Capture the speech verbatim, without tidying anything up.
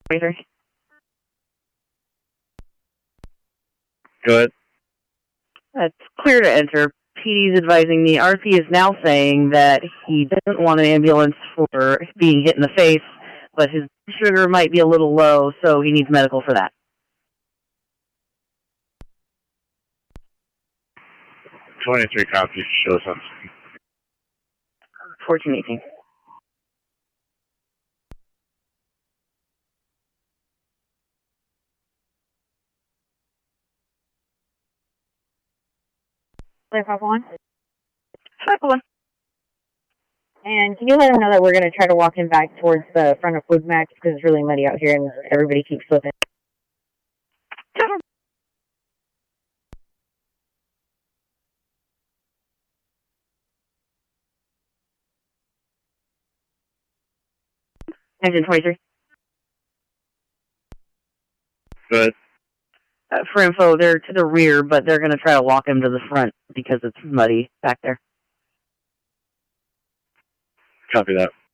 twenty-three. Go ahead. It's clear to enter. P D's advising me. R P is now saying that he doesn't want an ambulance for being hit in the face, but his sugar might be a little low, so he needs medical for that. twenty-three copies. Show us on. fourteen eighteen. Clear five one. five one. And can you let him know that we're going to try to walk him back towards the front of Food Max because it's really muddy out here and everybody keeps slipping. Engine twenty-three. Go ahead. Uh, for info, they're to the rear, but they're going to try to walk him to the front because it's muddy back there. Copy that.